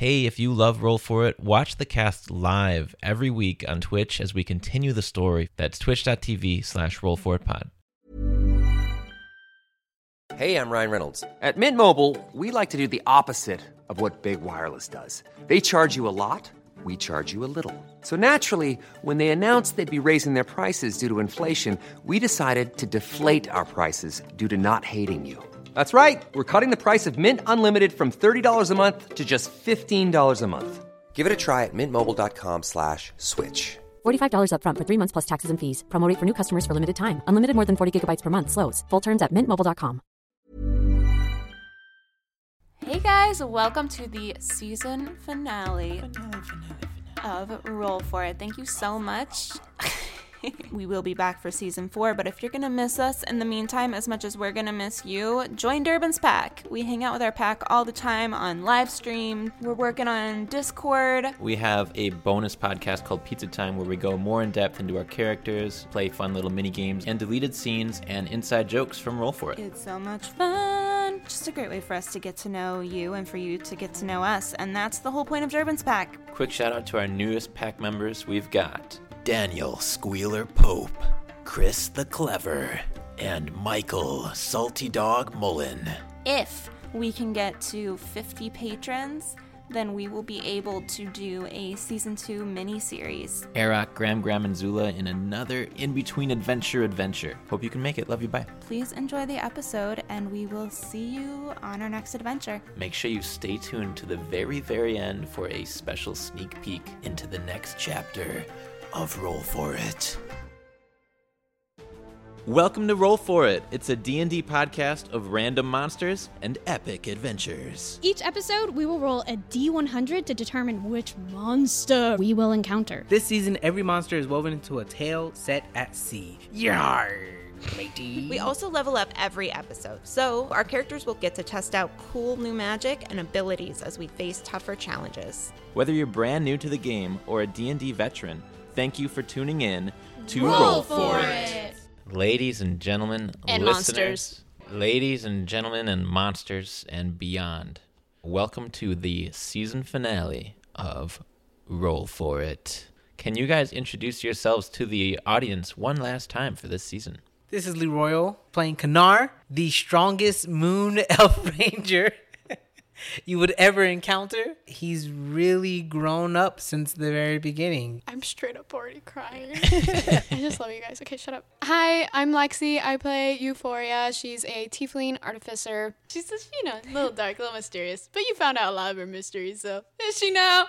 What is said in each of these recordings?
Hey, if you love Roll For It, watch the cast live every week on Twitch as we continue the story. That's twitch.tv/rollforitpod. Hey, I'm Ryan Reynolds. At Mint Mobile, we like to do the opposite of what Big Wireless does. They charge you a lot, we charge you a little. So naturally, when they announced they'd be raising their prices due to inflation, we decided to deflate our prices due to not hating you. That's right. We're cutting the price of Mint Unlimited from $30 a month to just $15 a month. Give it a try at mintmobile.com/switch. $45 up front for 3 months plus taxes and fees. Promo rate for new customers for limited time. Unlimited more than 40 gigabytes per month. Slows full terms at mintmobile.com. Hey guys, welcome to the season finale of Roll For It. Thank you so much. We will be back for season 4, but if you're gonna miss us in the meantime as much as we're gonna miss you, join Durbin's Pack. We hang out with our pack all the time on live stream. We're working on Discord. We have a bonus podcast called Pizza Time where we go more in depth into our characters, play fun little mini games, and deleted scenes and inside jokes from Roll For It. It's so much fun. Just a great way for us to get to know you and for you to get to know us, and that's the whole point of Durbin's Pack. Quick shout out to our newest pack members. We've got Daniel Squealer Pope, Chris the Clever, and Michael Salty Dog Mullen. If we can get to 50 patrons, then we will be able to do a season 2 mini-series. Arak, Graham, and Zula in another in-between adventure. Hope you can make it. Love you. Bye. Please enjoy the episode, and we will see you on our next adventure. Make sure you stay tuned to the very, very end for a special sneak peek into the next chapter of Roll For It. Welcome to Roll For It. It's a D&D podcast of random monsters and epic adventures. Each episode, we will roll a D100 to determine which monster we will encounter. This season, every monster is woven into a tale set at sea. Yarr, matey. We also level up every episode, so our characters will get to test out cool new magic and abilities as we face tougher challenges. Whether you're brand new to the game or a D&D veteran, thank you for tuning in to Roll For It. Ladies and gentlemen, And listeners, ladies and gentlemen and monsters and beyond, welcome to the season finale of Roll For It. Can you guys introduce yourselves to the audience one last time for this season? This is Leroy playing Kanar, the strongest moon elf ranger you would ever encounter. He's really grown up since the very beginning. I'm straight up already crying. I just love you guys. Okay, shut up. Hi, I'm Lexi. I play Euphoria. She's a tiefling artificer. She's just, a little dark, a little mysterious. But you found out a lot of her mysteries, so is she now?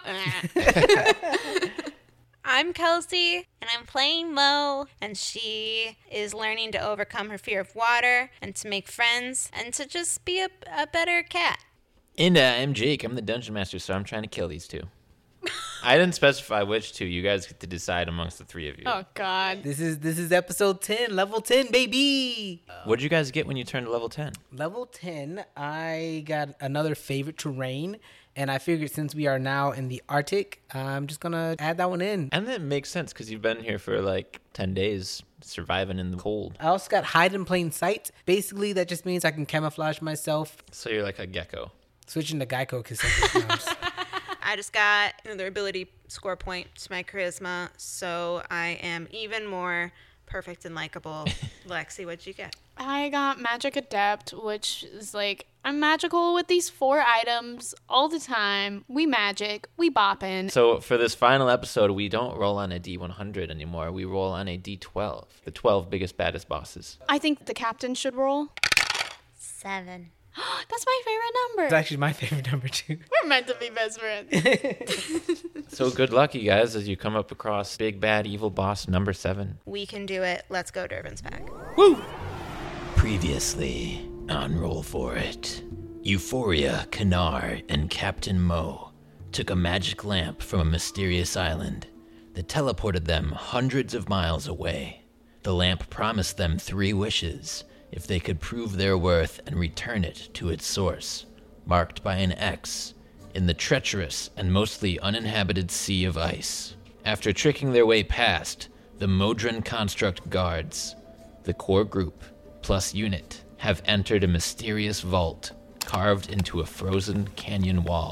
I'm Kelsey, and I'm playing Mo, and she is learning to overcome her fear of water and to make friends and to just be a better cat. And I'm Jake. I'm the Dungeon Master, so I'm trying to kill these two. I didn't specify which two. You guys get to decide amongst the three of you. Oh, God. This is episode 10, level 10, baby. What did you guys get when you turned to level 10? Level 10, I got another favorite terrain, and I figured since we are now in the Arctic, I'm just going to add that one in. And that makes sense because you've been here for like 10 days surviving in the cold. I also got hide in plain sight. Basically, that just means I can camouflage myself. So you're like a gecko. Switching to Geico because I just got another ability score point to my charisma, so I am even more perfect and likable. Lexi, what'd you get? I got Magic Adept, which is like, I'm magical with these 4 items all the time. We magic, we boppin'. So for this final episode, we don't roll on a D100 anymore. We roll on a D12, the 12 biggest, baddest bosses. I think the captain should roll. 7. That's my favorite number. It's actually my favorite number, too. We're meant to be best friends. So good luck, you guys, as you come up across big, bad, evil boss number 7. We can do it. Let's go, Durbin's Pack. Woo! Previously on Roll For It, Euphoria, Kanar, and Captain Mo took a magic lamp from a mysterious island that teleported them hundreds of miles away. The lamp promised them 3 wishes if they could prove their worth and return it to its source, marked by an X, in the treacherous and mostly uninhabited Sea of Ice. After tricking their way past the Modron Construct guards, the core group, plus unit, have entered a mysterious vault carved into a frozen canyon wall.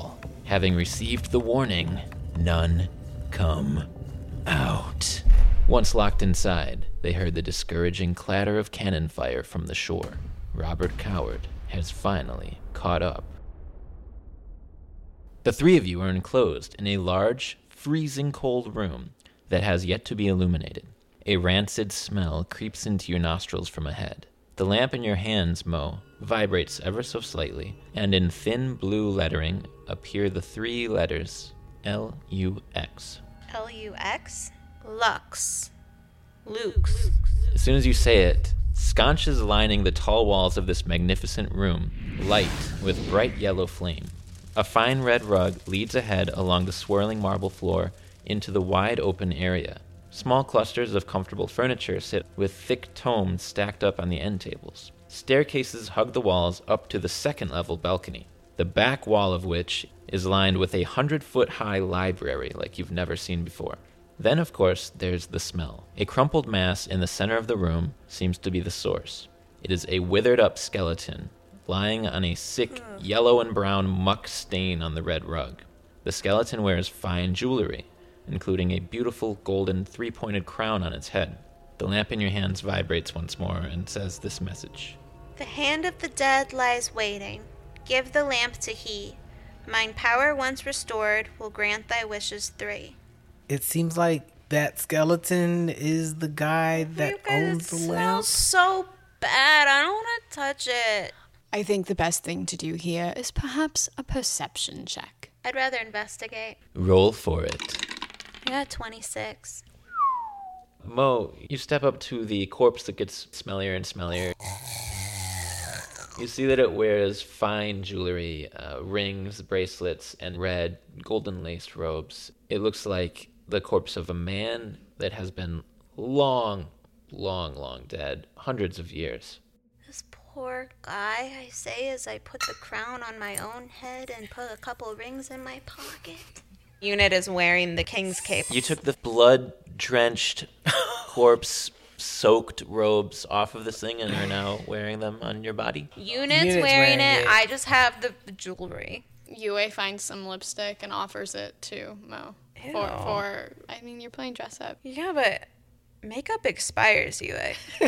Having received the warning, none come out. Once locked inside, they heard the discouraging clatter of cannon fire from the shore. Robert Coward has finally caught up. The three of you are enclosed in a large, freezing cold room that has yet to be illuminated. A rancid smell creeps into your nostrils from ahead. The lamp in your hands, Mo, vibrates ever so slightly, and in thin blue lettering appear the three letters L-U-X. L-U-X? Lux. Lux. As soon as you say it, sconces lining the tall walls of this magnificent room light with bright yellow flame. A fine red rug leads ahead along the swirling marble floor into the wide open area. Small clusters of comfortable furniture sit with thick tomes stacked up on the end tables. Staircases hug the walls up to the second-level balcony, the back wall of which is lined with a 100-foot-high library like you've never seen before. Then, of course, there's the smell. A crumpled mass in the center of the room seems to be the source. It is a withered-up skeleton, lying on a sick yellow and brown muck stain on the red rug. The skeleton wears fine jewelry, including a beautiful golden three-pointed crown on its head. The lamp in your hands vibrates once more and says this message. The hand of the dead lies waiting. Give the lamp to he. Mine power once restored will grant thy wishes 3. It seems like that skeleton is the guy that owns the lamp. It smells so bad. I don't want to touch it. I think the best thing to do here is perhaps a perception check. I'd rather investigate. Roll for it. I got 26. Mo, you step up to the corpse that gets smellier and smellier. You see that it wears fine jewelry, rings, bracelets, and red, golden laced robes. It looks like the corpse of a man that has been long dead, hundreds of years. This poor guy, I say as I put the crown on my own head and put a couple rings in my pocket. Unit is wearing the king's cape. You took the blood-drenched, corpse-soaked robes off of this thing and are now wearing them on your body? Unit's wearing it. I just have the jewelry. Yue finds some lipstick and offers it to Mo. I mean, you're playing dress up. Yeah, but makeup expires, Yue.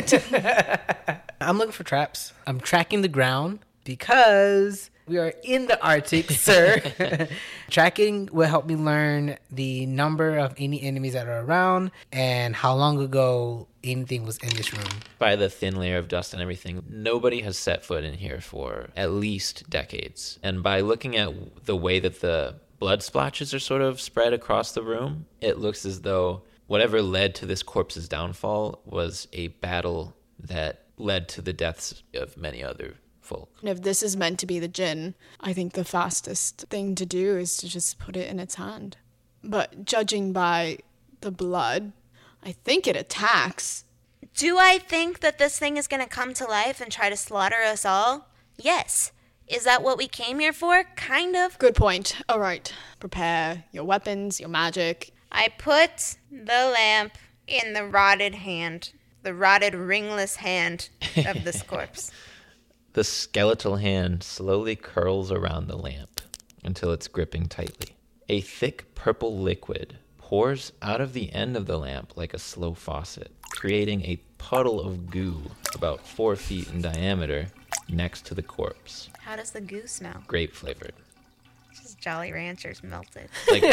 I'm looking for traps. I'm tracking the ground because we are in the Arctic, sir. Tracking will help me learn the number of any enemies that are around and how long ago anything was in this room. By the thin layer of dust and everything, nobody has set foot in here for at least decades. And by looking at the way that the blood splotches are sort of spread across the room, it looks as though whatever led to this corpse's downfall was a battle that led to the deaths of many other folk. And if this is meant to be the djinn, I think the fastest thing to do is to just put it in its hand. But judging by the blood, I think it attacks. Do I think that this thing is going to come to life and try to slaughter us all? Yes. Is that what we came here for? Kind of. Good point. All right. Prepare your weapons, your magic. I put the lamp in the rotted hand, the rotted ringless hand of this corpse. The skeletal hand slowly curls around the lamp until it's gripping tightly. A thick purple liquid pours out of the end of the lamp like a slow faucet, creating a puddle of goo about 4 feet in diameter next to the corpse. How does the goo smell? Grape flavored. Just Jolly Ranchers melted.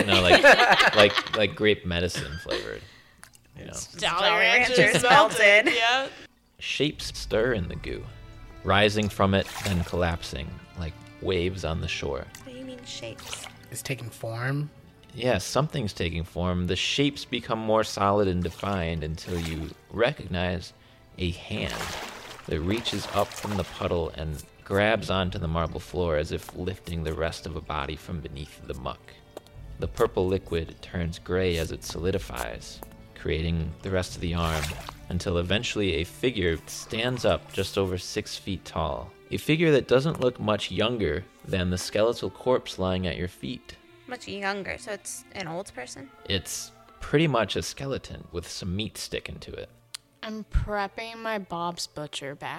Like grape medicine flavored. You know. Jolly Ranchers melted. Yeah. Shapes stir in the goo, rising from it and collapsing like waves on the shore. What do you mean shapes? It's taking form. Yeah, something's taking form. The shapes become more solid and defined until you recognize a hand that reaches up from the puddle and grabs onto the marble floor as if lifting the rest of a body from beneath the muck. The purple liquid turns gray as it solidifies, creating the rest of the arm, until eventually a figure stands up just over 6 feet tall. A figure that doesn't look much younger than the skeletal corpse lying at your feet. Much younger, so it's an old person? It's pretty much a skeleton with some meat sticking to it. I'm prepping my Bob's Butcher bag.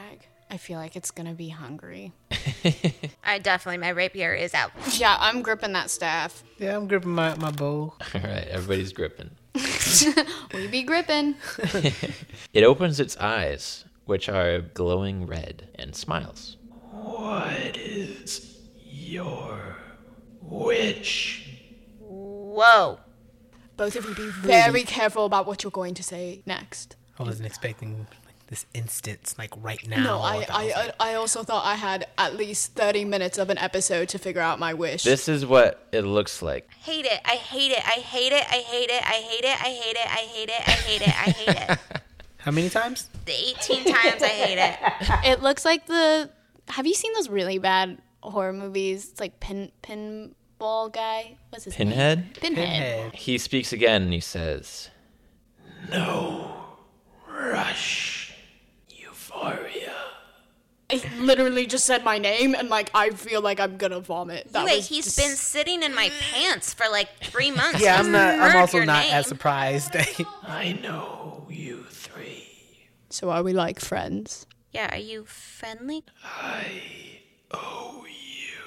I feel like it's gonna be hungry. My rapier is out. Yeah, I'm gripping that staff. Yeah, I'm gripping my bow. All right, everybody's gripping. We be gripping. It opens its eyes, which are glowing red, and smiles. What is your wish? Whoa. Both of you be very careful about what you're going to say next. I wasn't expecting this instance, right now. No, I also thought I had at least 30 minutes of an episode to figure out my wish. This is what it looks like. Hate it. I hate it. I hate it. I hate it. I hate it. I hate it. I hate it. I hate it. I hate it. How many times? 18 times I hate it. It looks like have you seen those really bad horror movies? It's like Pinball guy. What's his Pinhead? name? Pinhead. He speaks again and he says, "No rush, Euphoria." I literally just said my name and I feel like I'm gonna vomit. He's been sitting in my pants for 3 months. Yeah, He's I'm heard also your not name. as surprised. I know you three. So are we friends? Yeah, are you friendly? I owe you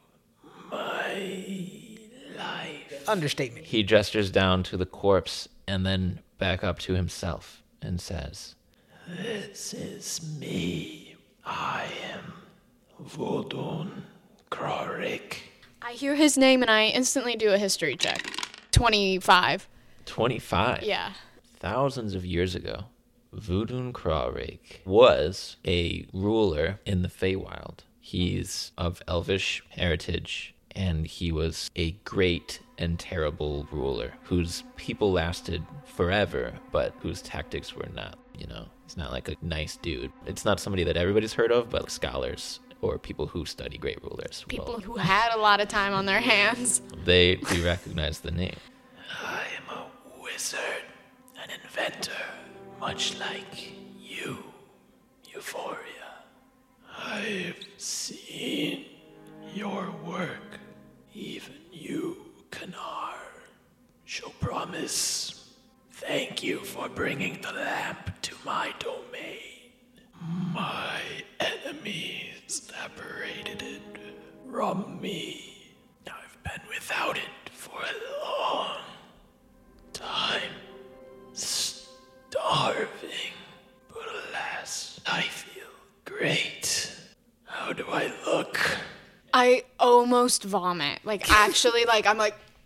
my life. Understatement. He gestures down to the corpse and then back up to himself and says, "This is me. I am Vodun Krorik." I hear his name and I instantly do a history check. 25. 25. Yeah. Thousands of years ago, Vodun Krorik was a ruler in the Feywild. He's of elvish heritage, and he was a great and terrible ruler whose people lasted forever, but whose tactics were not, he's not like a nice dude. It's not somebody that everybody's heard of, but scholars or people who study great rulers. People who had a lot of time on their hands. They do recognize the name. I am a wizard, an inventor, much like you, Euphoria. I've seen your work. Even you, Kanar. Show promise. Thank you for bringing the lamp to my domain. My enemies separated it from me. I've been without it for a long time. Starving. But alas, I feel great. How do I look? I almost vomit. Actually, I'm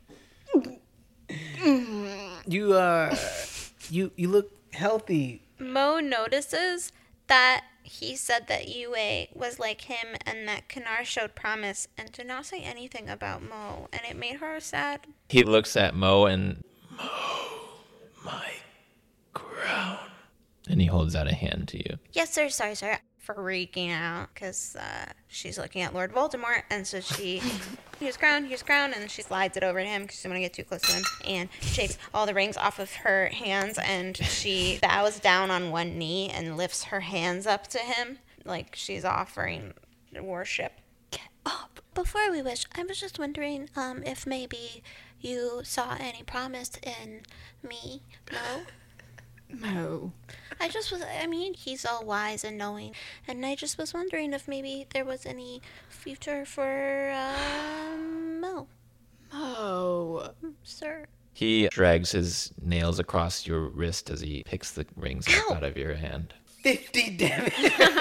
You look healthy. Mo notices that he said that Yue was like him and that Kanar showed promise and did not say anything about Mo, and it made her sad. He looks at Mo and... Mo, my crown. And he holds out a hand to you. Yes, sir, sorry, sir. Freaking out because she's looking at Lord Voldemort, and so she here's crown, and she slides it over to him because she doesn't want to get too close to him, and shakes all the rings off of her hands, and she bows down on one knee and lifts her hands up to him like she's offering worship. Get up. Before we wish, I was just wondering if maybe you saw any promise in me, Mo? Mo. He's all wise and knowing, and I just was wondering if maybe there was any future for, Mo. Mo. Sir. He drags his nails across your wrist as he picks the rings up out of your hand. 50 damage.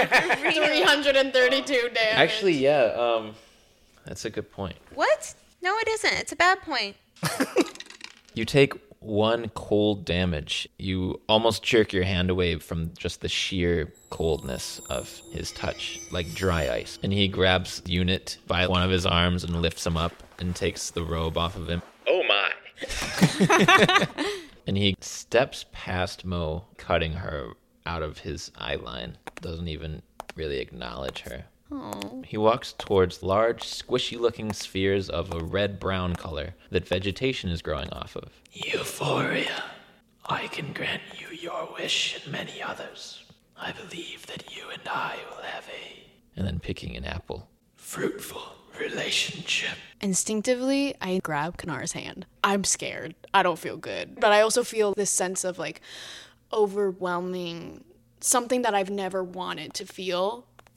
332 damage. Actually, yeah, that's a good point. What? No, it isn't. It's a bad point. You take 1 cold damage. You almost jerk your hand away from just the sheer coldness of his touch, like dry ice. And he grabs Unit by one of his arms and lifts him up and takes the robe off of him. Oh my! And he steps past Mo, cutting her out of his eye line. Doesn't even really acknowledge her. Aww. He walks towards large, squishy-looking spheres of a red-brown color that vegetation is growing off of. Euphoria, I can grant you your wish and many others. I believe that you and I will have and then picking an apple, fruitful relationship. Instinctively, I grab Kanar's hand. I'm scared. I don't feel good. But I also feel this sense of overwhelming, something that I've never wanted to feel.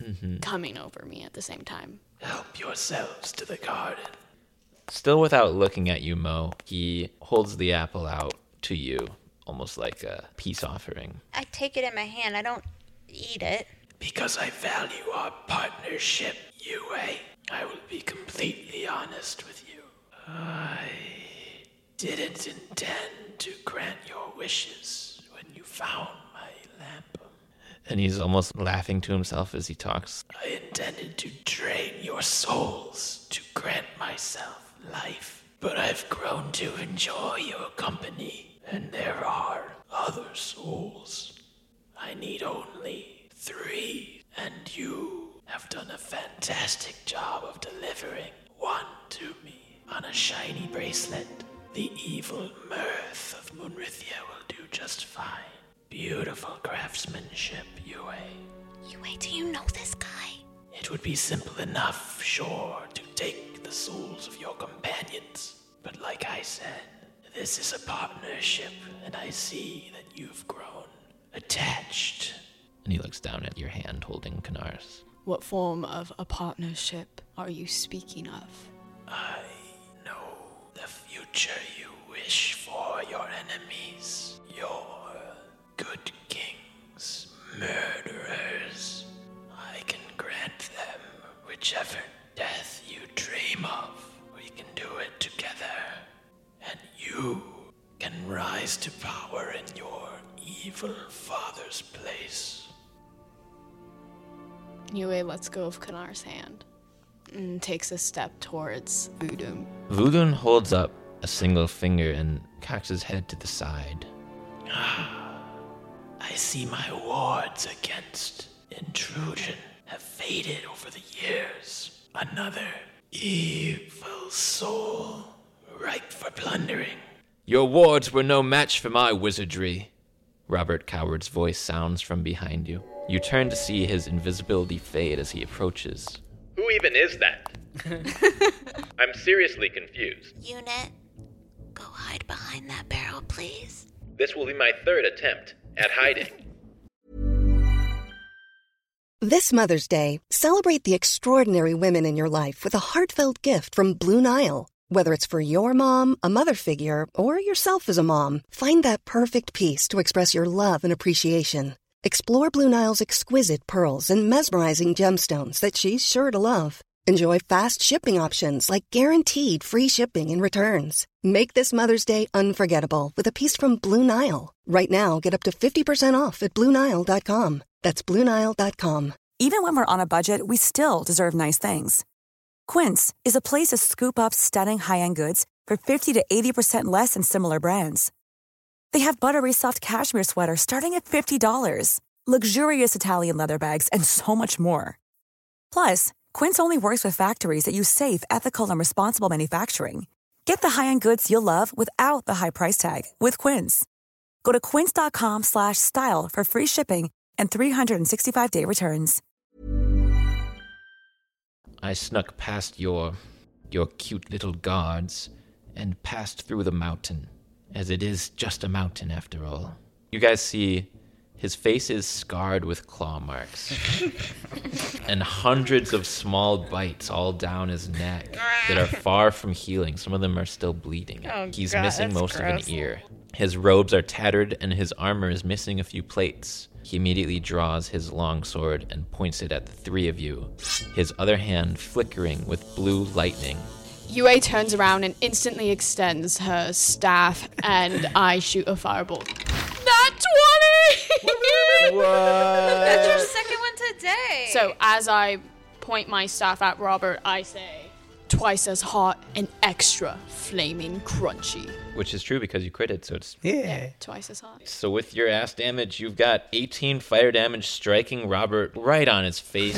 coming over me at the same time. Help yourselves to the garden. Still without looking at you, Mo, he holds the apple out to you, almost like a peace offering. I take it in my hand. I don't eat it. Because I value our partnership, Yue, I will be completely honest with you. I didn't intend to grant your wishes when you found my lamp. And he's almost laughing to himself as he talks. I intended to drain your souls to grant myself life. But I've grown to enjoy your company, and there are other souls. I need only 3, and you have done a fantastic job of delivering one to me on a shiny bracelet. The evil mirth of Moonrithia will do just fine. Beautiful craftsmanship, Yue. Yue, do you know this guy? It would be simple enough, sure, to take the souls of your companions. But like I said, this is a partnership, and I see that you've grown attached. And he looks down at your hand holding Kanar's. What form of a partnership are you speaking of? I know the future you wish for your enemies, your good kings, murderers. I can grant them whichever death you dream of. We can do it together, and you can rise to power in your evil father's place. Yue lets go of Kanar's hand and takes a step towards Vudun. Vudun holds up a single finger and cocks his head to the side. I see my wards against intrusion have faded over the years. Another evil soul, ripe for plundering. Your wards were no match for my wizardry. Robert Coward's voice sounds from behind you. You turn to see his invisibility fade as he approaches. Who even is that? I'm seriously confused. Unit, go hide behind that barrel, please. This will be my 3rd attempt at hiding. This Mother's Day, celebrate the extraordinary women in your life with a heartfelt gift from Blue Nile. Whether it's for your mom, a mother figure, or yourself as a mom, find that perfect piece to express your love and appreciation. Explore Blue Nile's exquisite pearls and mesmerizing gemstones that she's sure to love. Enjoy fast shipping options like guaranteed free shipping and returns. Make this Mother's Day unforgettable with a piece from Blue Nile. Right now, get up to 50% off at BlueNile.com. That's BlueNile.com. Even when we're on a budget, we still deserve nice things. Quince is a place to scoop up stunning high-end goods for 50 to 80% less than similar brands. They have buttery soft cashmere sweaters starting at $50, luxurious Italian leather bags, and so much more. Plus, Quince only works with factories that use safe, ethical, and responsible manufacturing. Get the high-end goods you'll love without the high price tag with Quince. Go to quince.com/style for free shipping and 365-day returns. I snuck past your cute little guards and passed through the mountain, as it is just a mountain after all. You guys see his face is scarred with claw marks and hundreds of small bites all down his neck that are far from healing. Some of them are still bleeding. Oh, He's God, missing that's most gross. of an ear. His robes are tattered and his armor is missing a few plates. He immediately draws his long sword and points it at the 3 of you, his other hand flickering with blue lightning. Yue turns around and instantly extends her staff, and I shoot a fireball. Nat 20! That's your second one today. So as I point my staff at Robert, I say, twice as hot and extra flaming crunchy. Which is true because you critted, so it's... Yeah. Twice as hot. So with your ass damage, you've got 18 fire damage striking Robert right on his face.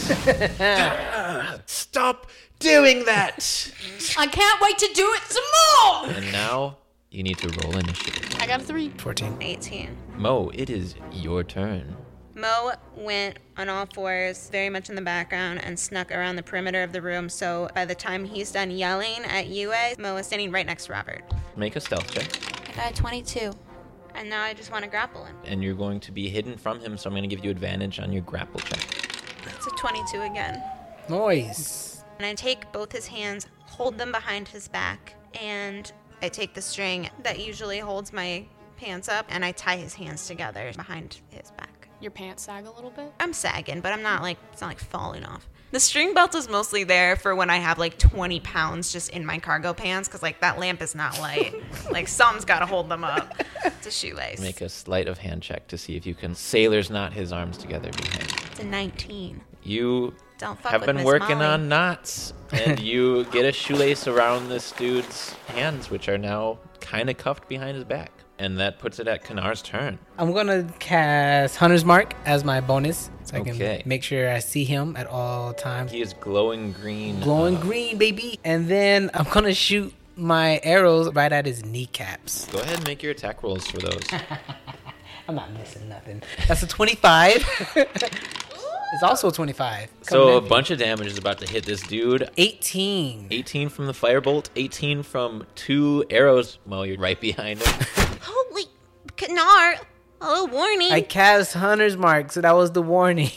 Stop doing that! I can't wait to do it some more! And now, you need to roll initiative. I got a 3. 14. 18. Mo, it is your turn. Mo went on all fours, very much in the background, and snuck around the perimeter of the room. So by the time he's done yelling at Yue, Mo is standing right next to Robert. Make a stealth check. I got a 22. And now I just want to grapple him. And you're going to be hidden from him, so I'm going to give you advantage on your grapple check. It's a 22 again. Noise. And I take both his hands, hold them behind his back, and I take the string that usually holds my pants up, and I tie his hands together behind his back. Your pants sag a little bit? I'm sagging, but I'm not like, it's not like falling off. The string belt is mostly there for when I have like 20 pounds just in my cargo pants, because like that lamp is not light. Like something's got to hold them up. It's a shoelace. Make a sleight of hand check to see if you can sailor's knot his arms together behind. It's a 19. You Don't fuck have with been Miss working Molly. on knots, and you get a shoelace around this dude's hands, which are now kind of cuffed behind his back. And that puts it at Kanar's turn. I'm going to cast Hunter's Mark as my bonus, so I Okay. can make sure I see him at all times. He is glowing green. Glowing green, baby. And then I'm going to shoot my arrows right at his kneecaps. Go ahead and make your attack rolls for those. I'm not missing nothing. That's a 25. It's also a 25. So a Coming at me. bunch of damage is about to hit this dude. 18. 18 from the firebolt, 18 from 2 arrows. Well, you're right behind him. Holy Kanar! Oh, warning! I cast Hunter's Mark, so that was the warning.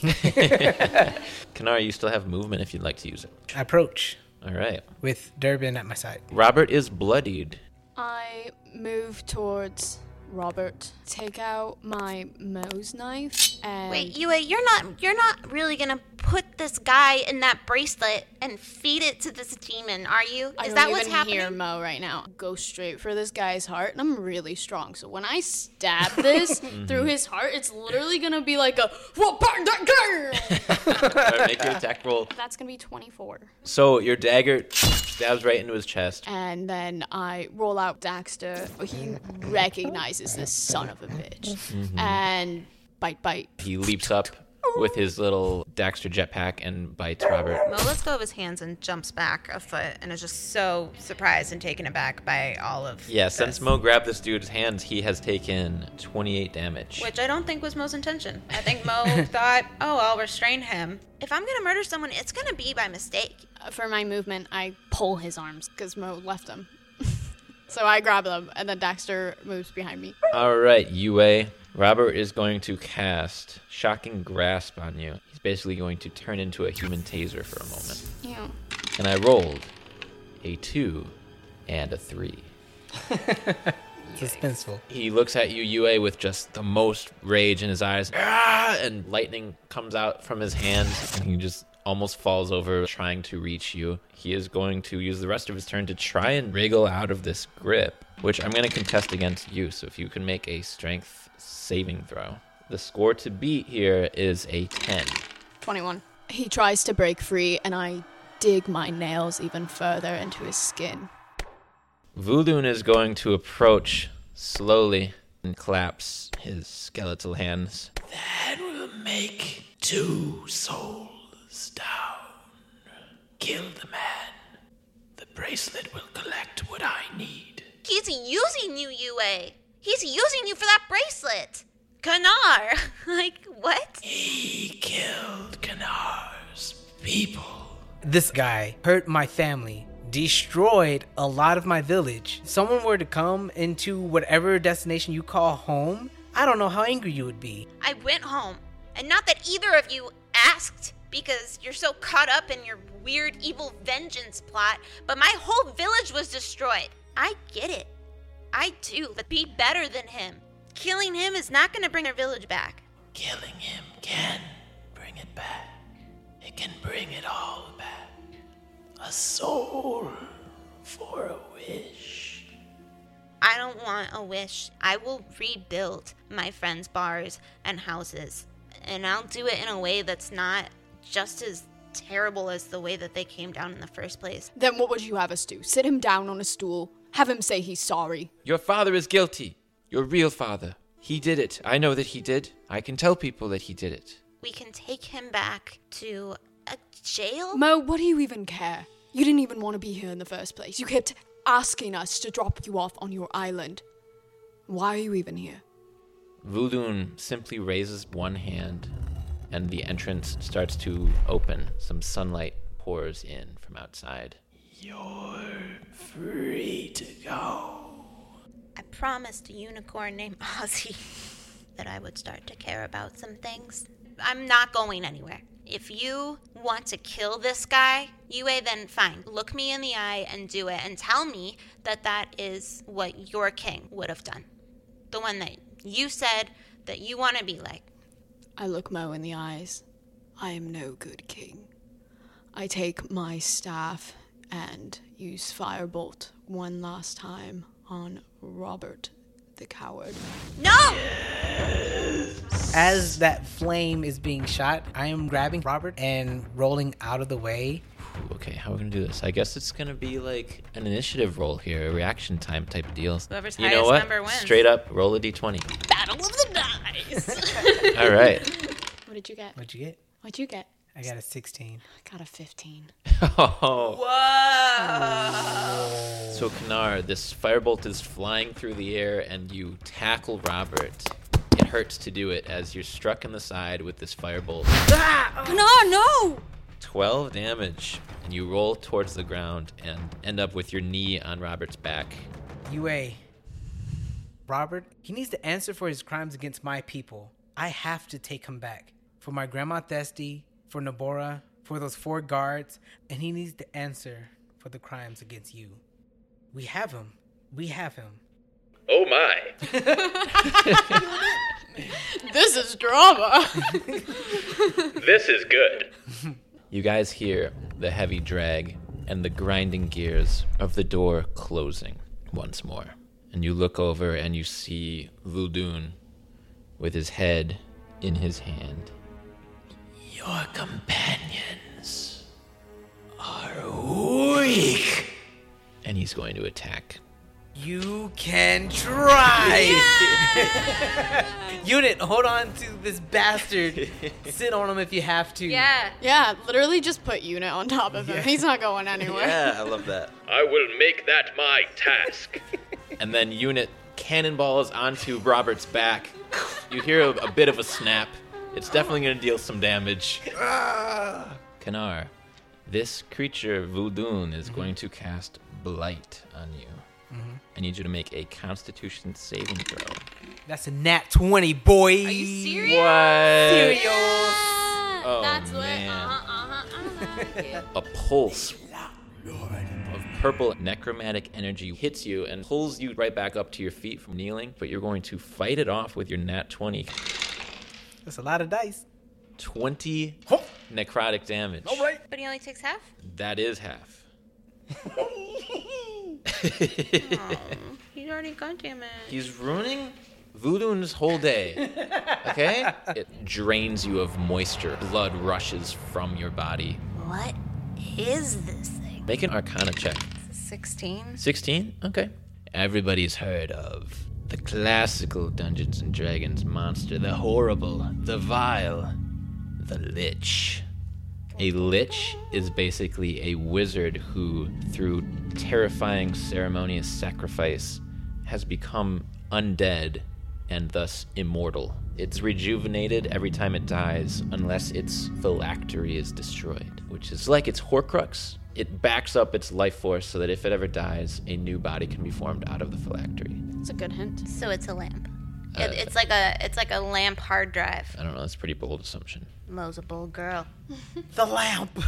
Kanar, you still have movement if you'd like to use it. I approach All right. with Durbin at my side. Robert is bloodied. I move towards Robert, take out my Moe's knife, and Wait, Yue, you're not really gonna put this guy in that bracelet and feed it to this demon, are you? I Is don't that even what's happening? hear Mo right now. Go straight for this guy's heart, and I'm really strong. So when I stab this through his heart, it's literally gonna be like a All right, make your attack roll. That's gonna be 24. So your dagger stabs right into his chest. And then I roll out Daxter. He recognizes this son of a bitch. And bite. He leaps up with his little Daxter jetpack and bites Robert. Mo lets go of his hands and jumps back a foot and is just so surprised and taken aback by all of Yeah, this. since Mo grabbed this dude's hands, he has taken 28 damage. Which I don't think was Mo's intention. I think Mo thought, oh, I'll restrain him. If I'm gonna murder someone, it's gonna be by mistake. For my movement, I pull his arms because Mo left them. So I grab them, and then Daxter moves behind me. All right, Yue. Robert is going to cast Shocking Grasp on you. He's basically going to turn into a human taser for a moment. Ew. And I rolled a 2 and a 3. Suspenseful. He looks at you, Yue, with just the most rage in his eyes. Ah! And lightning comes out from his hands, and he just almost falls over trying to reach you. He is going to use the rest of his turn to try and wriggle out of this grip, which I'm going to contest against you. So if you can make a strength saving throw. The score to beat here is a 10. 21. He tries to break free, and I dig my nails even further into his skin. Voodoo is going to approach slowly and claps his skeletal hands. That will make 2 souls down. Kill the man. The bracelet will collect what I need. He's using you, Yue. He's using you for that bracelet. Kanar! Like, what? He killed Kanar's people. This guy hurt my family, destroyed a lot of my village. If someone were to come into whatever destination you call home, I don't know how angry you would be. I went home. And not that either of you asked, because you're so caught up in your weird evil vengeance plot, but my whole village was destroyed. I get it. I do, but be better than him. Killing him is not going to bring our village back. Killing him can bring it back. It can bring it all back. A soul for a wish. I don't want a wish. I will rebuild my friends' bars and houses, and I'll do it in a way that's not just as terrible as the way that they came down in the first place. Then what would you have us do? Sit him down on a stool, have him say he's sorry. Your father is guilty. Your real father. He did it. I know that he did. I can tell people that he did it. We can take him back to a jail? Mo, what do you even care? You didn't even want to be here in the first place. You kept asking us to drop you off on your island. Why are you even here? Voodoo simply raises one hand, and the entrance starts to open. Some sunlight pours in from outside. You're free to go. I promised a unicorn named Ozzy that I would start to care about some things. I'm not going anywhere. If you want to kill this guy, Yue, then fine. Look me in the eye and do it, and tell me that that is what your king would have done. The one that you said that you want to be like. I look Mo in the eyes. I am no good king. I take my staff and use Firebolt one last time on Robert the coward. No! As that flame is being shot, I am grabbing Robert and rolling out of the way. Okay, how are we gonna do this? I guess it's gonna be like an initiative roll here, a reaction time type of deal. Whoever's You know highest what? number wins. Straight up, roll a d20. Battle of the dice! All right. What did you get? What'd you get? What'd you get? I got a 16. I got a 15. Oh. Whoa! So Kanar, this firebolt is flying through the air, and you tackle Robert. It hurts to do it as you're struck in the side with this firebolt. No! 12 damage, and you roll towards the ground and end up with your knee on Robert's back. Yue. Robert, he needs to answer for his crimes against my people. I have to take him back. For my grandma Thesty, for Nabora, for those 4 guards, and he needs to answer for the crimes against you. We have him. Oh my. This is drama. This is good. You guys hear the heavy drag and the grinding gears of the door closing once more. And you look over and you see Vuldun with his head in his hand. Your companions are weak. And he's going to attack. You can try. Unit, hold on to this bastard. Sit on him if you have to. Yeah, literally just put Unit on top of him. Yeah. He's not going anywhere. Yeah, I love that. I will make that my task. And then Unit cannonballs onto Robert's back. You hear a bit of a snap. It's definitely going to deal some damage. Kanar, this creature, Vuldun, is going to cast Blight on you. I need you to make a Constitution saving throw. That's a nat 20, boy. Are you serious? What? Serious. Oh, That's man. what. A pulse of purple necromantic energy hits you and pulls you right back up to your feet from kneeling, but you're going to fight it off with your nat 20. That's a lot of dice. 20 necrotic damage. All right. But he only takes half? That is half. He's already got damage. He's ruining Vudun's whole day. Okay? It drains you of moisture. Blood rushes from your body. What is this thing? Make an Arcana check. 16? 16? Okay. Everybody's heard of the classical Dungeons and Dragons monster, the horrible, the vile, the Lich. A Lich is basically a wizard who, through terrifying ceremonious sacrifice, has become undead and thus immortal. It's rejuvenated every time it dies unless its phylactery is destroyed, which is like its Horcrux. It backs up its life force so that if it ever dies, a new body can be formed out of the phylactery. That's a good hint. So it's a lamp. It's like a lamp hard drive. I don't know, that's a pretty bold assumption. Mo's a bold girl. The lamp.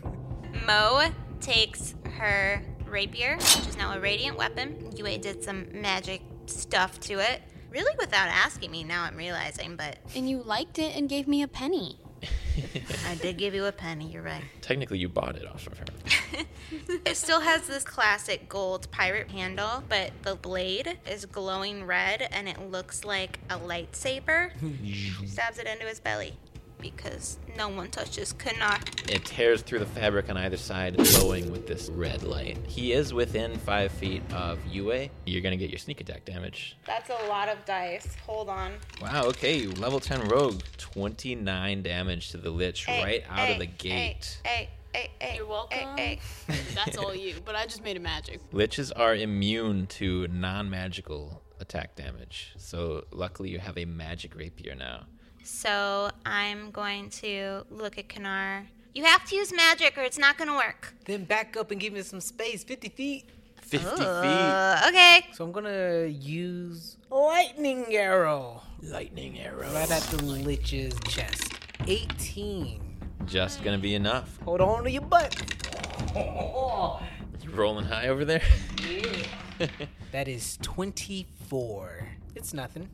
Mo takes her rapier, which is now a radiant weapon. Yue did some magic stuff to it. Really without asking me, now I'm realizing, but... And you liked it and gave me a penny. I did give you a penny, you're right. Technically, you bought it off of her. It still has this classic gold pirate handle, but the blade is glowing red and it looks like a lightsaber. She stabs it into his belly because no one touches Kanar. It tears through the fabric on either side, glowing with this red light. He is within 5 feet of Yue. You're going to get your sneak attack damage. That's a lot of dice. Hold on. Wow, okay, level 10 rogue. 29 damage to the Lich right out of the gate. Hey. You're welcome. That's all you, but I just made it magic. Liches are immune to non-magical attack damage. So luckily you have a magic rapier now. So I'm going to look at Kanar. You have to use magic or it's not going to work. Then back up and give me some space. 50 feet. 50 feet. Okay. So I'm going to use lightning arrow. Lightning arrow. Right at the Lich's chest. 18. just gonna be enough. Hold on to your butt. You rolling high over there? That is 24. It's nothing.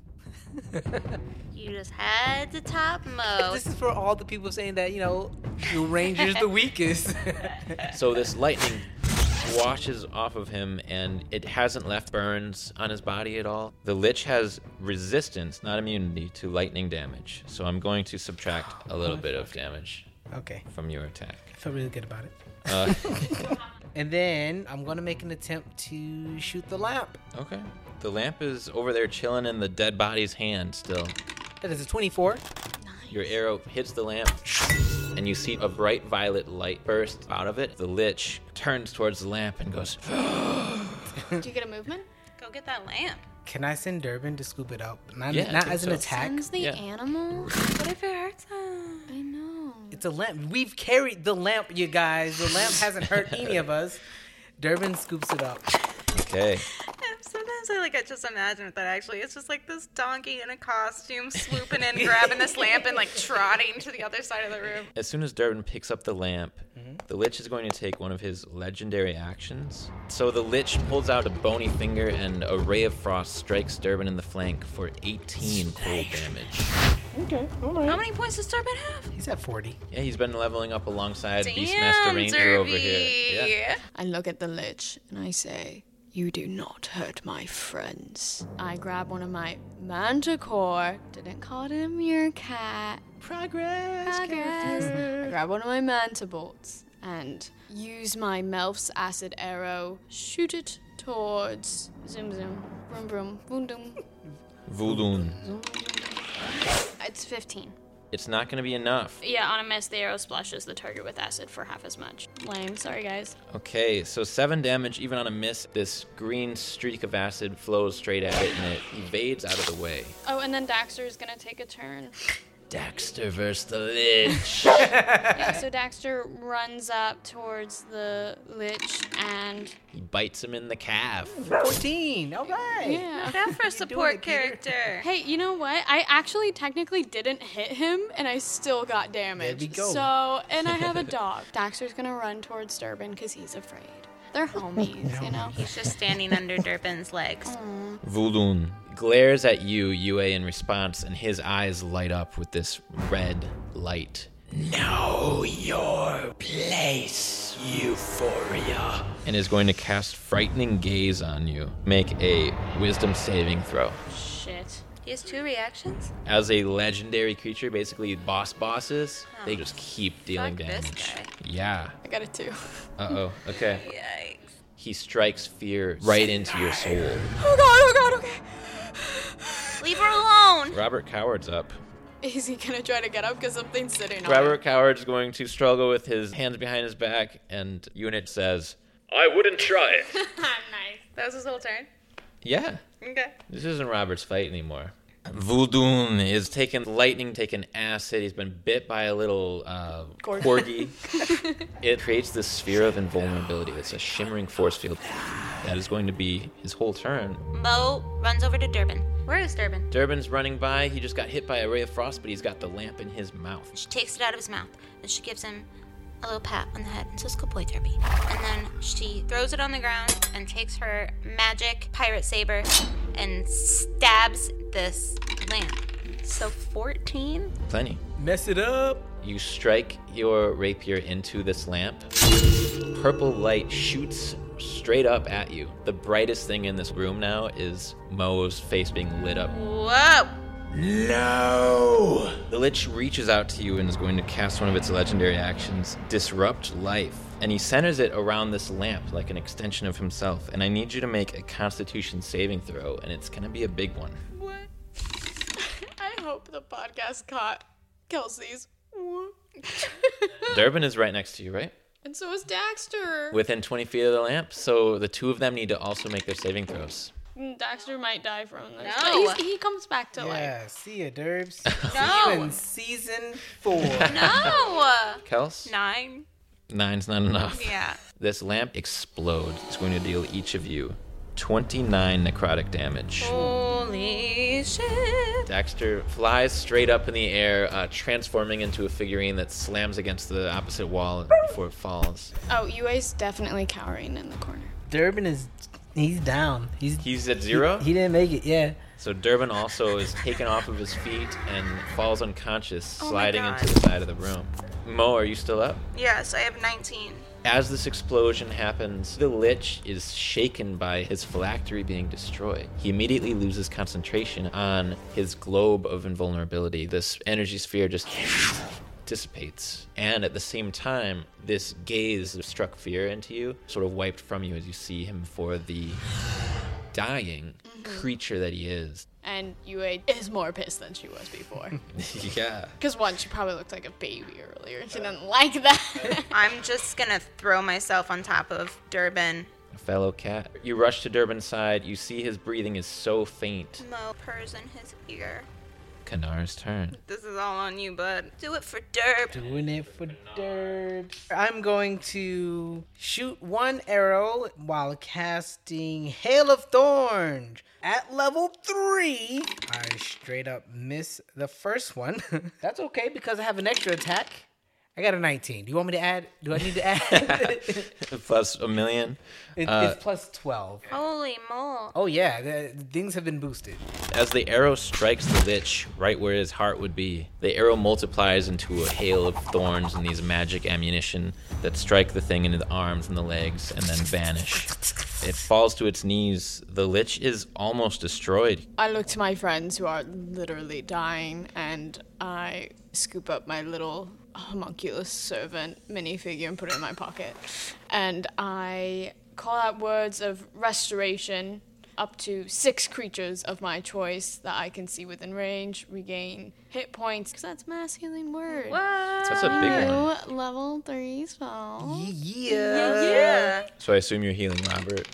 You just had to top Mo. This is for all the people saying that, your ranger's the weakest. So this lightning washes off of him, and it hasn't left burns on his body at all. The Lich has resistance, not immunity, to lightning damage. So I'm going to subtract a little bit of damage from your attack. I feel really good about it. And then I'm going to make an attempt to shoot the lamp. Okay. The lamp is over there chilling in the dead body's hand still. That is a 24. Your arrow hits the lamp, and you see a bright violet light burst out of it. The Lich turns towards the lamp and goes, Do you get a movement? Go get that lamp. Can I send Durbin to scoop it up? Not Yeah, I think as an so. attack. Sends the animal? What if it hurts him? I know. It's a lamp. We've carried the lamp, you guys. The lamp hasn't hurt any of us. Durbin scoops it up. Okay. Sometimes I just imagine it that actually it's just like this donkey in a costume swooping in, grabbing this lamp and trotting to the other side of the room. As soon as Durbin picks up the lamp, the Lich is going to take one of his legendary actions. So the Lich pulls out a bony finger, and a ray of frost strikes Durbin in the flank for 18 cold damage. Okay, all right. How many points does Durbin have? He's at 40. Yeah, he's been leveling up alongside Damn, Beastmaster Ranger Derby. over here. Yeah. I look at the Lich and I say, "You do not hurt my friends." I grab one of my manticore. Didn't call it a meerkat. Progress. I grab one of my mantibolts and use my Melf's acid arrow. Shoot it towards zoom zoom vroom vroom voodoo. Voodoo. It's 15. It's not going to be enough. Yeah, on a miss, the arrow splashes the target with acid for half as much. Lame. Sorry, guys. Okay, so 7 damage, even on a miss. This green streak of acid flows straight at it, and it evades out of the way. Oh, and then Daxter's gonna take a turn. Daxter versus the Lich. Yeah, so Daxter runs up towards the Lich and... He bites him in the calf. 14. All right. Yeah. That for a support character. Hey, you know what? I actually technically didn't hit him, and I still got damage. There we go. So, and I have a dog. Daxter's gonna run towards Durbin because he's afraid. They're homies, you know? He's just standing under Durbin's legs. Voodoo glares at you, Yue, in response, and his eyes light up with this red light. Know your place, Euphoria. And is going to cast Frightening Gaze on you. Make a wisdom saving throw. Shit. He has 2 reactions? As a legendary creature, basically bosses, they just keep dealing Fuck damage. this guy. Yeah. I got a 2. Uh-oh. Okay. Yikes. He strikes fear right into your soul. Oh god, okay. Leave her alone. Robert Coward's up. Is he gonna try to get up because something's sitting on Robert him? Coward's going to struggle with his hands behind his back, and Unit says, I wouldn't try it. Nice. That was his whole turn? yeah, Okay. this isn't Robert's fight anymore. Voodoo is taking lightning, taking acid. He's been bit by a little corgi. It creates this sphere of invulnerability. It's a shimmering force field. That is going to be his whole turn. Mo runs over to Durbin. Where is Durbin? Durbin's running by. He just got hit by a ray of frost, but he's got the lamp in his mouth. She takes it out of his mouth, and she gives him a little pat on the head and says, "Good boy, Derby." And then she throws it on the ground and takes her magic pirate saber and stabs this lamp. So 14? Plenty. Mess it up. You strike your rapier into this lamp. Purple light shoots straight up at you. The brightest thing in this room now is Mo's face being lit up. Whoa! No! The Lich reaches out to you and is going to cast one of its legendary actions, Disrupt Life. And he centers it around this lamp like an extension of himself. And I need you to make a Constitution saving throw, and it's going to be a big one. What? I hope the podcast caught Kelsey's. Durbin is right next to you, right? And so is Daxter. Within 20 feet of the lamp, so the two of them need to also make their saving throws. Daxter might die from this. No. But he comes back to life. Yeah, see ya, Durbs. No. See you in season 4. No! Kels? 9. 9's not enough. Yeah. This lamp explodes. It's going to deal each of you 29 necrotic damage. Holy spaceship. Dexter flies straight up in the air, transforming into a figurine that slams against the opposite wall before it falls. Oh, UA's definitely cowering in the corner. Durbin he's down. He's at 0? He didn't make it, yeah. So Durbin also is taken off of his feet and falls unconscious, sliding into the side of the room. Mo, are you still up? Yes, I have 19. As this explosion happens, the Lich is shaken by his phylactery being destroyed. He immediately loses concentration on his globe of invulnerability. This energy sphere just dissipates. And at the same time, this gaze struck fear into you, sort of wiped from you as you see him for the dying creature that he is. And UA is more pissed than she was before. Yeah. Because one, she probably looked like a baby earlier. She didn't like that. I'm just gonna throw myself on top of Durbin. A fellow cat. You rush to Durbin's side. You see his breathing is so faint. Mo purrs in his ear. Kanar's turn. This is all on you, bud. Do it for Derb. Doing it for Derb. I'm going to shoot one arrow while casting Hail of Thorns. At level 3, I straight up miss the first one. That's okay because I have an extra attack. I got a 19. Do you want me to add? Do I need to add? Plus a million? It's plus 12. Holy moly. Oh, yeah. The things have been boosted. As the arrow strikes the Lich right where his heart would be, the arrow multiplies into a hail of thorns and these magic ammunition that strike the thing into the arms and the legs and then vanish. It falls to its knees. The Lich is almost destroyed. I look to my friends who are literally dying, and I scoop up my little homunculus servant minifigure and put it in my pocket. And I call out words of restoration up to 6 creatures of my choice that I can see within range, regain hit points, because that's mass healing word. What? That's a big one. Level 3 spell. Yeah. So I assume you're healing Robert.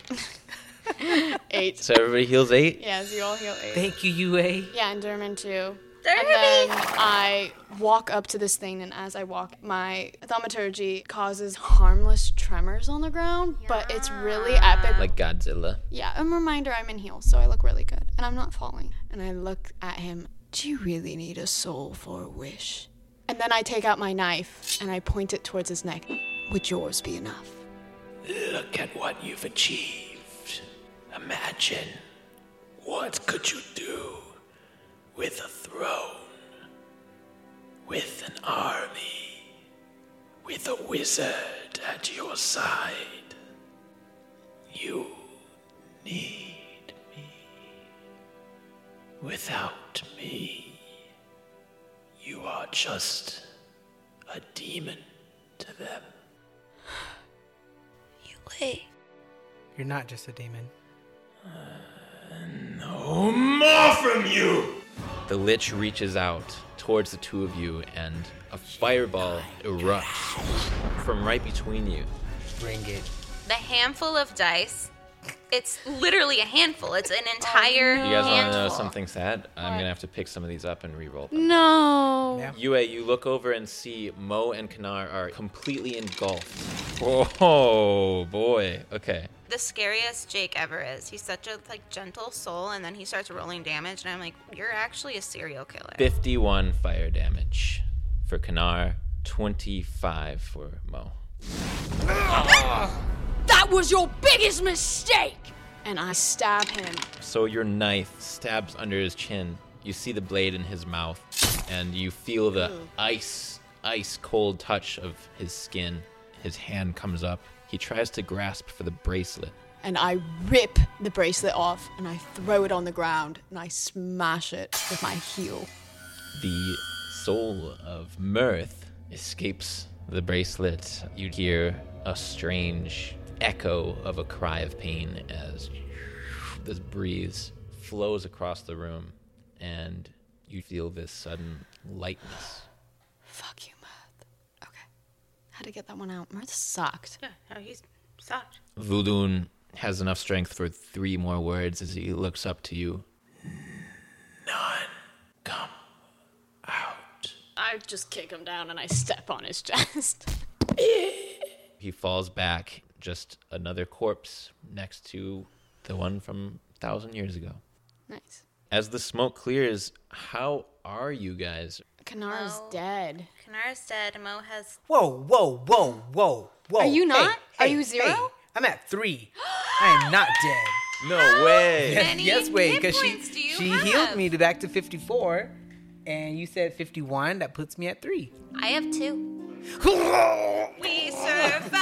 8. So everybody heals 8? Yes, you all heal 8. Thank you, UA. Yeah, and Derman too. Derby! And then I walk up to this thing, and as I walk, my thaumaturgy causes harmless tremors on the ground, but it's really epic. Like Godzilla. Yeah, a reminder I'm in heels, so I look really good, and I'm not falling. And I look at him. Do you really need a soul for a wish? And then I take out my knife, and I point it towards his neck. Would yours be enough? Look at what you've achieved. Imagine, what could you do with a throne, with an army, with a wizard at your side? You need me. Without me, you are just a demon to them. Wait. You're not just a demon. No more from you! The Lich reaches out towards the two of you, and a fireball erupts from right between you. Bring it. The handful of dice, it's literally a handful. It's an entire You guys want to know handful. something sad? I'm going to have to pick some of these up and re-roll them. No. Yeah. Yue, you look over and see Mo and Kanar are completely engulfed. Oh, boy. Okay. The scariest Jake ever is. He's such a gentle soul, and then he starts rolling damage, and I'm like, you're actually a serial killer. 51 fire damage for Kanar, 25 for Mo. That was your biggest mistake! And I stab him. So your knife stabs under his chin. You see the blade in his mouth, and you feel the ice cold touch of his skin. His hand comes up. He tries to grasp for the bracelet. And I rip the bracelet off, and I throw it on the ground, and I smash it with my heel. The soul of Mirth escapes the bracelet. You hear a strange echo of a cry of pain as this breeze flows across the room, and you feel this sudden lightness. Fuck you, Mirth. Okay. Had to get that one out. Mirth sucked. Yeah, no, he's sucked. Vudun has enough strength for 3 more words as he looks up to you. None come out. I just kick him down and I step on his chest. He falls back, just another corpse next to the one from 1,000 years ago. Nice. As the smoke clears, how are you guys? Kanar's dead. Kanar's dead. Mo has... Whoa. Are you not? Hey, Are you 0? hey, I'm at 3. I am not dead. No way. Yes, wait, because points do you she have? healed me back to 54, and you said 51. That puts me at 3. I have 2. We survived!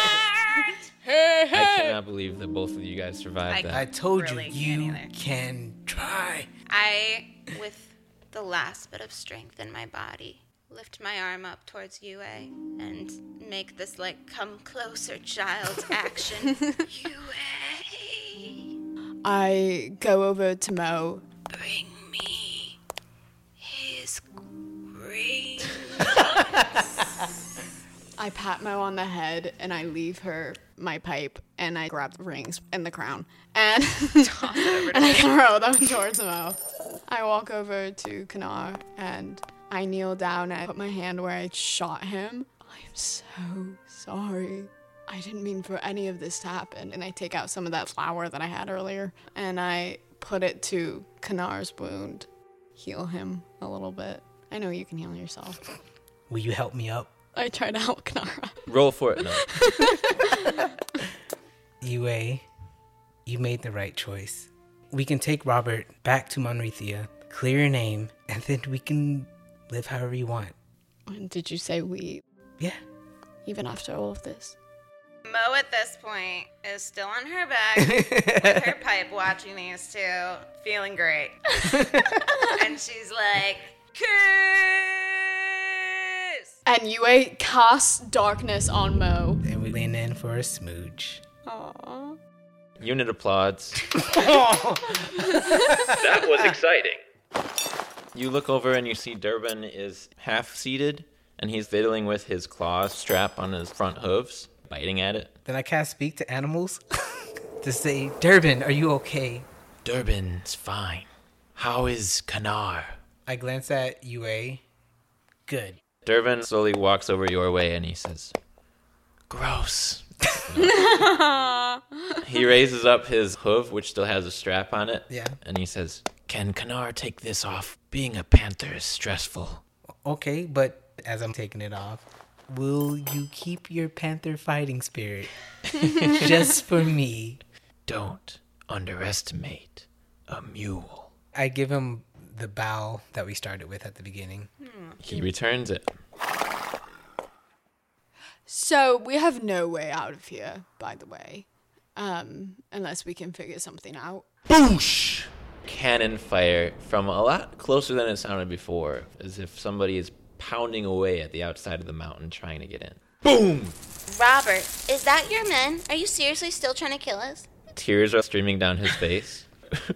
I cannot believe that both of you guys survived that. I told really you, can't you can try. I, with the last bit of strength in my body, lift my arm up towards Yue and make this, like, come closer, child action. Yue! I go over to Mo. Bring me his ring. I pat Mo on the head and I leave her my pipe and I grab the rings and the crown and I throw them towards Mo. I walk over to Kanar and I kneel down and I put my hand where I shot him. I am so sorry. I didn't mean for any of this to happen. And I take out some of that flour that I had earlier and I put it to Kanar's wound. Heal him a little bit. I know you can heal yourself. Will you help me up? I try to help Kanara. Roll for it, no. Yue, you made the right choice. We can take Robert back to Monrethia, clear your name, and then we can live however you want. Did you say we? Yeah. Even after all of this? Mo at this point is still on her back with her pipe watching these two, feeling great. And she's like, kiss! And Yue casts darkness on Mo. And we lean in for a smooch. Aww. Unit applauds. That was exciting. You look over and you see Durbin is half seated, and he's fiddling with his claw strap on his front hooves, biting at it. Then I cast Speak to Animals to say, Durbin, are you okay? Durbin's fine. How is Kanar? I glance at Yue. Good. Durbin slowly walks over your way and he says, gross. He raises up his hoof, which still has a strap on it. Yeah. And he says, can Kanar take this off? Being a panther is stressful. Okay, but as I'm taking it off, will you keep your panther fighting spirit? Just for me. Don't underestimate a mule. I give him the bow that we started with at the beginning. He returns it. So we have no way out of here, by the way. Unless we can figure something out. Boosh! Cannon fire from a lot closer than it sounded before, as if somebody is pounding away at the outside of the mountain trying to get in. Boom! Robert, is that your men? Are you seriously still trying to kill us? Tears are streaming down his face.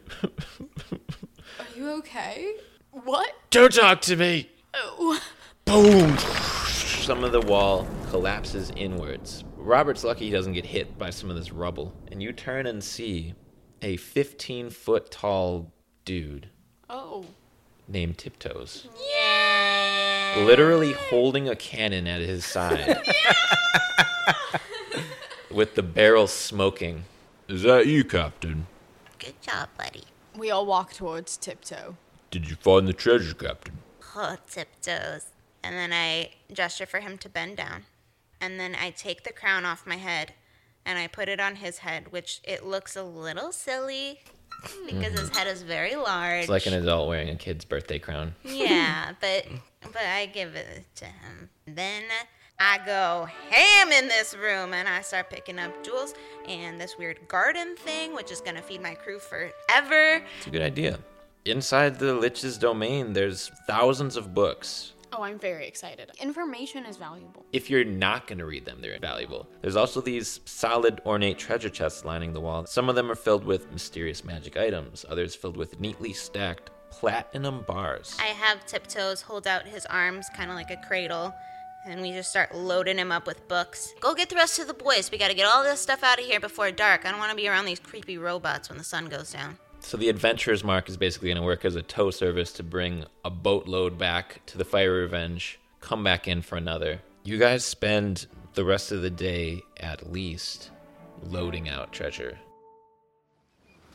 Are you okay? What? Don't talk to me! Oh. Boom! Some of the wall collapses inwards. Robert's lucky he doesn't get hit by some of this rubble. And you turn and see a 15-foot tall dude. Oh. Named Tiptoes. Yeah. Literally holding a cannon at his side. With the barrel smoking. Is that you, Captain? Good job, buddy. We all walk towards Tiptoe. Did you find the treasure, Captain? Oh, Tiptoes. And then I gesture for him to bend down. And then I take the crown off my head and I put it on his head, which it looks a little silly because his head is very large. It's like an adult wearing a kid's birthday crown. Yeah, but I give it to him. Then I go ham in this room and I start picking up jewels and this weird garden thing, which is going to feed my crew forever. It's a good idea. Inside the Lich's domain, there's thousands of books. Oh, I'm very excited. Information is valuable. If you're not going to read them, they're valuable. There's also these solid, ornate treasure chests lining the wall. Some of them are filled with mysterious magic items, others filled with neatly stacked platinum bars. I have Tiptoes hold out his arms, kind of like a cradle, and we just start loading him up with books. Go get the rest of the boys. We got to get all this stuff out of here before dark. I don't want to be around these creepy robots when the sun goes down. So the Adventurer's Mark is basically going to work as a tow service to bring a boatload back to the Fiery Revenge, come back in for another. You guys spend the rest of the day, at least, loading out treasure.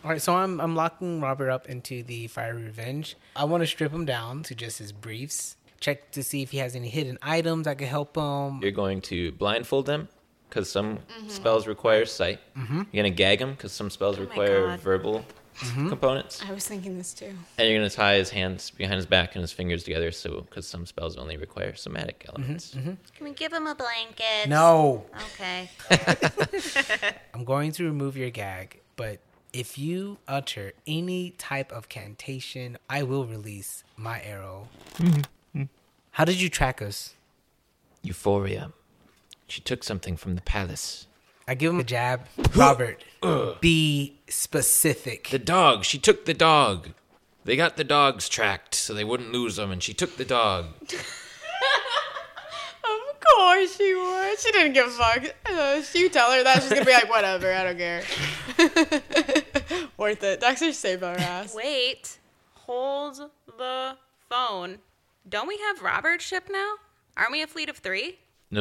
All right, so I'm locking Robert up into the Fiery Revenge. I want to strip him down to just his briefs. Check to see if he has any hidden items that could help him. You're going to blindfold him, because some spells require sight. You're going to gag him, because some spells require verbal components. I was thinking this too. And you're going to tie his hands behind his back and his fingers together, because some spells only require somatic elements. Can we give him a blanket? No. Okay. I'm going to remove your gag, but if you utter any type of cantation, I will release my arrow. How did you track us? Euphoria. She took something from the palace. I give him a jab. Robert, be specific. The dog. She took the dog. They got the dogs tracked so they wouldn't lose them, and she took the dog. Of course she would. She didn't give a fuck. You tell her that, she's gonna be like, whatever, I don't care. Worth it. Dexter saved our ass. Wait. Hold the phone. Don't we have Robert's ship now? Aren't we a fleet of 3?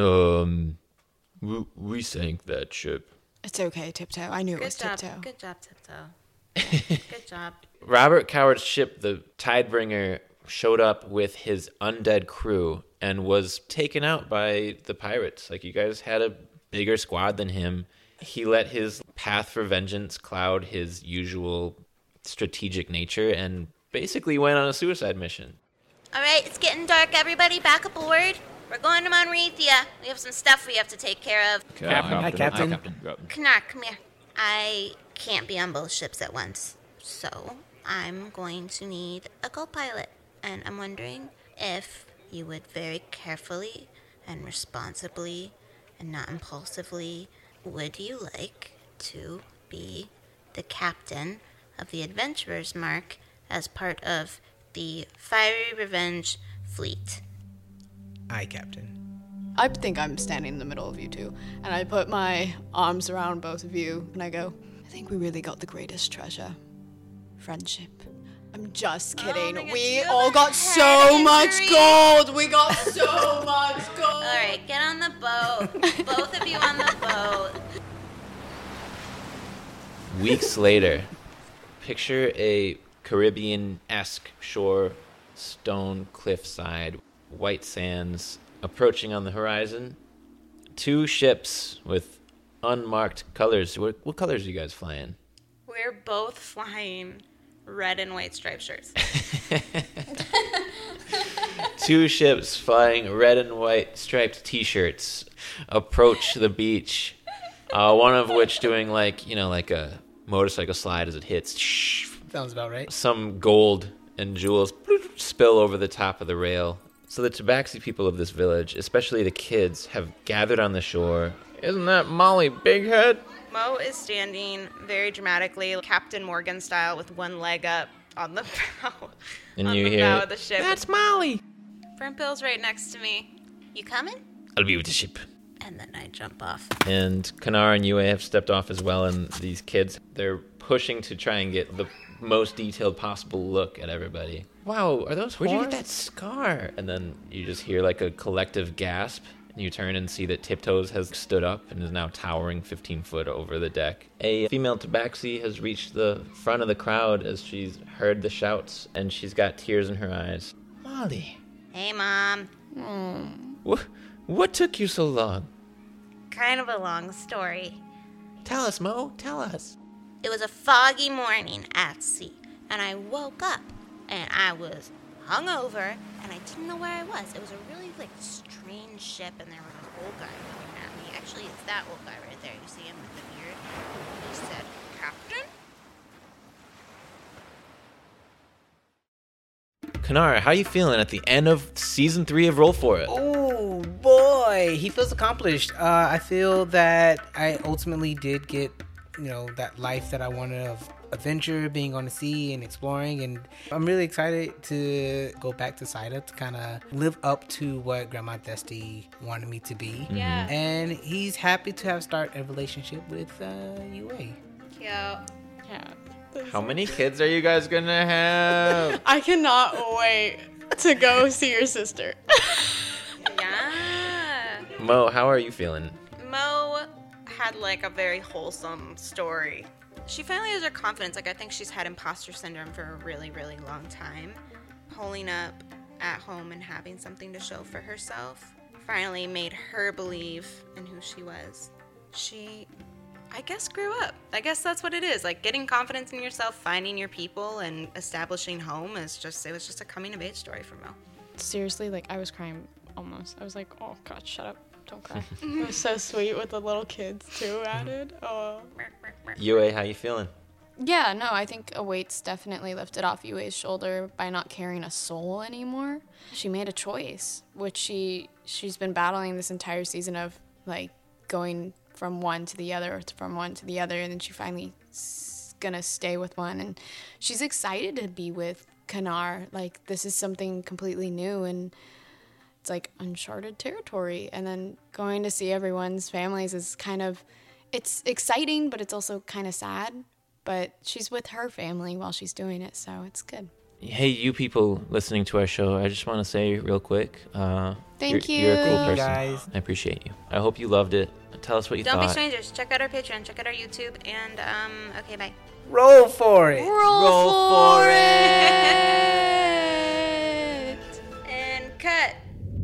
We sank that ship. It's okay, Tiptoe. I knew it was job. Tiptoe. Good job, Tiptoe. Good job. Robert Coward's ship, the Tidebringer, showed up with his undead crew and was taken out by the pirates. Like, you guys had a bigger squad than him. He let his path for vengeance cloud his usual strategic nature and basically went on a suicide mission. All right, it's getting dark. Everybody back aboard. We're going to Monrethia. We have some stuff we have to take care of. Hi, Captain. Kanar, come here. I can't be on both ships at once, so I'm going to need a co-pilot. And I'm wondering if you would very carefully and responsibly and not impulsively, would you like to be the captain of the Adventurer's Mark as part of the Fiery Revenge fleet? Aye, Captain. I think I'm standing in the middle of you two, and I put my arms around both of you, and I go, I think we really got the greatest treasure. Friendship. I'm just kidding. Oh my God, We you all have got a so head much injury. gold. We got so much gold. All right, get on the boat. Both of you on the boat. Weeks later, picture a Caribbean-esque shore, stone cliffside, white sands approaching on the horizon. 2 ships with unmarked colors. What colors are you guys flying? We're both flying red and white striped shirts. 2 ships flying red and white striped t-shirts approach the beach. One of which doing like a motorcycle slide as it hits. Sounds about right. Some gold and jewels spill over the top of the rail. So the Tabaxi people of this village, especially the kids, have gathered on the shore. Isn't that Molly Bighead? Mo is standing very dramatically, Captain Morgan style, with one leg up on the bow. And on you the hear, bow of the ship. "That's Molly." Brimfield's right next to me. You coming? I'll be with the ship. And then I jump off. And Kanar and Yue have stepped off as well, and these kids, they're pushing to try and get the most detailed possible look at everybody. Wow, are those horns? Where'd you get that scar? And then you just hear like a collective gasp, and you turn and see that Tiptoes has stood up and is now towering 15 foot over the deck. A female Tabaxi has reached the front of the crowd as she's heard the shouts, and she's got tears in her eyes. Molly. Hey, Mom. What took you so long? Kind of a long story. Tell us, Mo. Tell us. It was a foggy morning at sea, and I woke up, and I was hungover, and I didn't know where I was. It was a really, strange ship, and there was an old guy looking at me. Actually, it's that old guy right there. You see him with the beard? He said, Captain? Kanar, how you feeling at the end of season 3 of Roll For It? Oh boy, he feels accomplished. I feel that I ultimately did get, that life that I wanted of adventure, being on the sea and exploring, and I'm really excited to go back to Saida to kind of live up to what Grandma Dusty wanted me to be. Yeah. And he's happy to have started a relationship with Yue. Cute. Yeah. How many kids are you guys gonna have? I cannot wait to go see your sister. Yeah. Mo, how are you feeling? Mo had a very wholesome story She finally has her confidence. Like, I think she's had imposter syndrome for a really, really long time. Pulling up at home and having something to show for herself finally made her believe in who she was. She, I guess, grew up. I guess that's what it is. Like, getting confidence in yourself, finding your people, and establishing home it was just a coming of age story for Mo. Seriously, like, I was crying almost. I was like, oh God, shut up. Don't cry. It was so sweet with the little kids too added. Oh. Yue, how you feeling? Yeah, no, I think a weight's definitely lifted off Yue's shoulder by not carrying a soul anymore. She made a choice, which she's been battling this entire season of, like, going from one to the other, and then she finally gonna stay with one, and she's excited to be with Kanar. Like, this is something completely new, and it's like uncharted territory. And then going to see everyone's families is kind of, it's exciting, but it's also kind of sad. But she's with her family while she's doing it, so it's good. Hey, you people listening to our show, I just want to say real quick, Thank you. You're a cool Thank you, person. guys. I appreciate you. I hope you loved it. Tell us what you Don't thought. be strangers. Check out our Patreon. Check out our YouTube. And, okay, bye. Roll for it. Roll for it. And cut.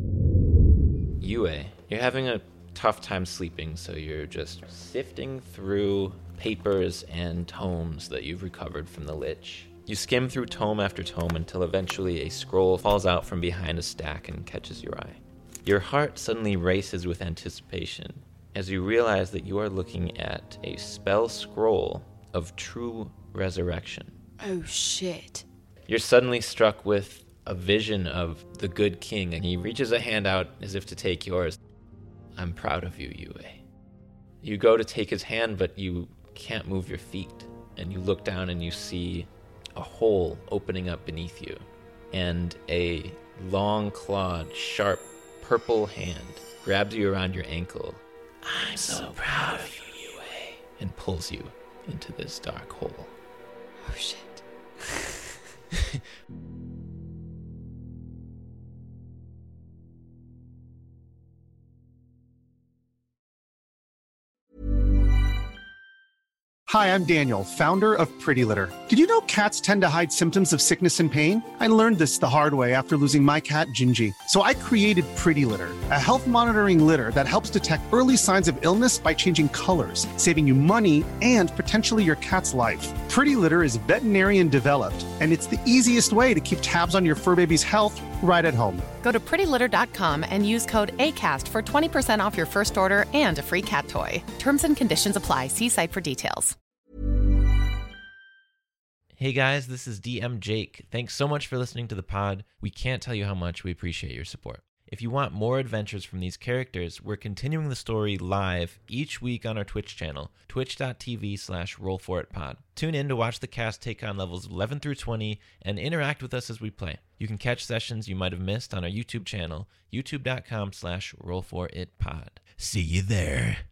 Yue, you're having a tough time sleeping, so you're just sifting through papers and tomes that you've recovered from the Lich. You skim through tome after tome until eventually a scroll falls out from behind a stack and catches your eye. Your heart suddenly races with anticipation as you realize that you are looking at a spell scroll of true resurrection. Oh, shit. You're suddenly struck with a vision of the good king, and he reaches a hand out as if to take yours. I'm proud of you, Yue. You go to take his hand, but you can't move your feet, and you look down and you see a hole opening up beneath you, and a long-clawed, sharp, purple hand grabs you around your ankle. I'm so proud of you, Yue, and pulls you into this dark hole. Oh, shit. Hi, I'm Daniel, founder of Pretty Litter. Did you know cats tend to hide symptoms of sickness and pain? I learned this the hard way after losing my cat, Gingy. So I created Pretty Litter, a health monitoring litter that helps detect early signs of illness by changing colors, saving you money and potentially your cat's life. Pretty Litter is veterinarian developed, and it's the easiest way to keep tabs on your fur baby's health right at home. Go to prettylitter.com and use code ACAST for 20% off your first order and a free cat toy. Terms and conditions apply. See site for details. Hey guys, this is DM Jake. Thanks so much for listening to the pod. We can't tell you how much we appreciate your support. If you want more adventures from these characters, we're continuing the story live each week on our Twitch channel, twitch.tv/rollforitpod. Tune in to watch the cast take on levels 11 through 20 and interact with us as we play. You can catch sessions you might have missed on our YouTube channel, youtube.com/rollforitpod. See you there.